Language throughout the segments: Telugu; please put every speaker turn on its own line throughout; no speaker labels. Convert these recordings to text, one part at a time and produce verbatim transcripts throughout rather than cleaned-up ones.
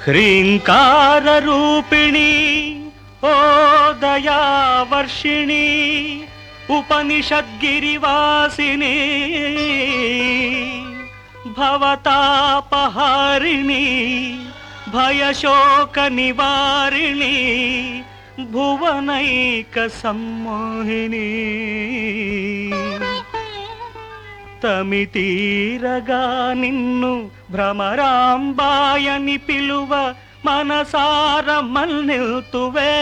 హ్రీంకార రూపిణి ఓ దయావర్షిణి ఉపనిషద్గిరివాసిని భవతాపహారిణి భయశోక నివారిణి భువనైక సమ్మోహిని తమితీరగా నిన్ను భ్రమరాంబాయని పిలువ మనసార మల్నిల్తువే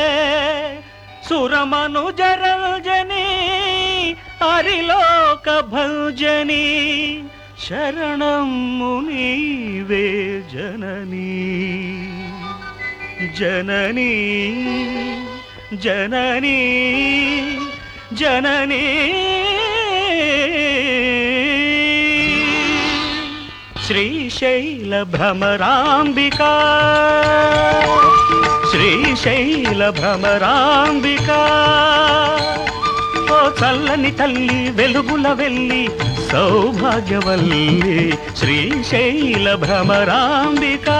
సురమనుజరంజని హరిలోక భంజని శరణం మునీవే జననీ జననీ జననీ జననీ శ్రీశైల భ్రమరాంబికా శ్రీశైల భ్రమరాంబికా ఓ చల్లని తల్లి వెలుగుల వెళ్ళి సౌభాగ్యవల్లి శ్రీశైల భ్రమరాంబికా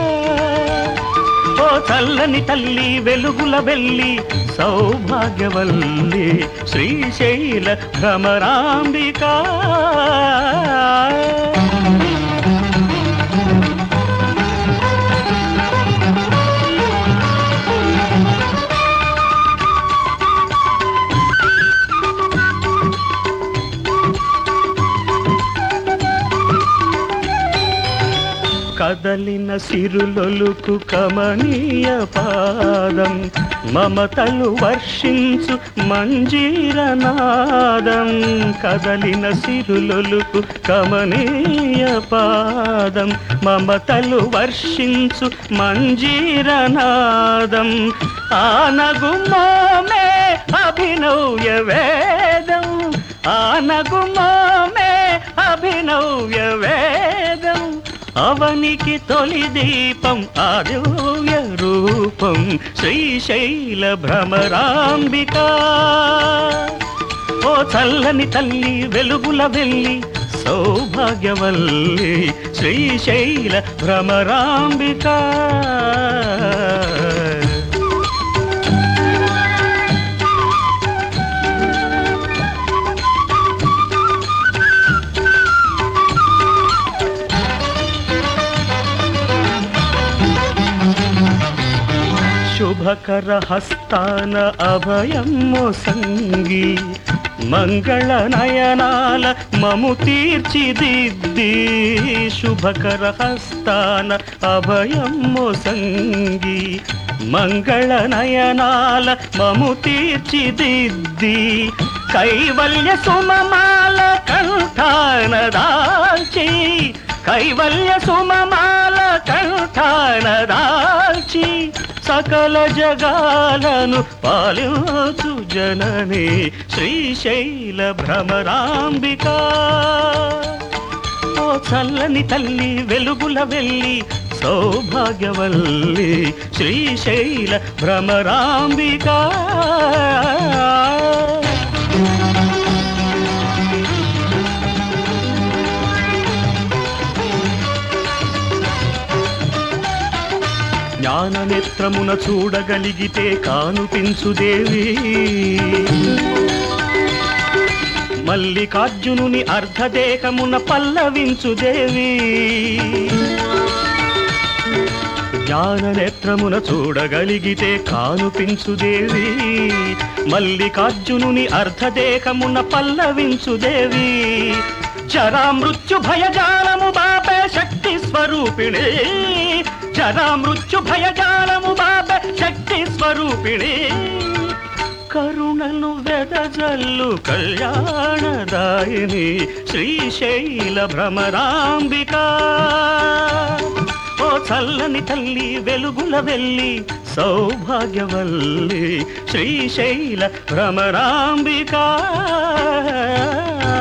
ఓ చల్లని తల్లి వెలుగుల వెళ్ళి సౌభాగ్యవల్లి శ్రీశైల భ్రమరాంబికా కదలిన సిరులొలుకు కమనీయ పాదం మమతలు వర్షించు మంజీరనాదం కదలిన సిరులొలుకు కమనీయ పాదం మమతలు వర్షించు మంజీరనాదం ఆనగుమోమే అభినవ్య వేదం ఆనగుమోమే అభినవ్య వేదం అవనికి తొలి దీపం ఆదివ్య రూపం శ్రీశైల భ్రమరాంబికా ఓ చల్లని తల్లి వెలుగుల వెళ్ళి సౌభాగ్యవల్లి శ్రీశైల భ్రమరాంబికా శుభకర హస్తాన అభయము సంగి మంగళ నయనాల మము తీర్చిదిద్ది శుభకర హస్తాన అభయము సంగి మంగళ నయనాల మము తీర్చిదిద్ది కైవల్య సుమమాల కంఠాన దాల్చి కైవల్య సుమమాల కంఠాన దాల్చి సకల జగాలను పాలించు జనని శ్రీశైల భ్రమరాంబికా ఓ చల్లని తల్లి వెలుగుల వెళ్ళి సౌభాగ్యవల్లి శ్రీశైల భ్రమరాంబికా జ్ఞాననేత్రమున చూడగలిగితే కానుపించుదేవి మల్లికార్జునుని అర్ధదేహమున పల్లవించుదేవి జ్ఞాననేత్రమున చూడగలిగితే కానుపించుదేవి మల్లికార్జునుని అర్ధదేహమున పల్లవించుదేవి జరా మృత్యు భయజాలము బాపే శక్తి స్వరూపిణి జరా మృత్యు భయజాలము బాపే శక్తి స్వరూపిణి కరుణను వెదజల్లు కళ్యాణదాయిని శ్రీశైల భ్రమరాంబికా ఓ చల్లని తల్లి వెలుగుల వెళ్ళి సౌభాగ్యవల్లి శ్రీశైల భ్రమరాంబికా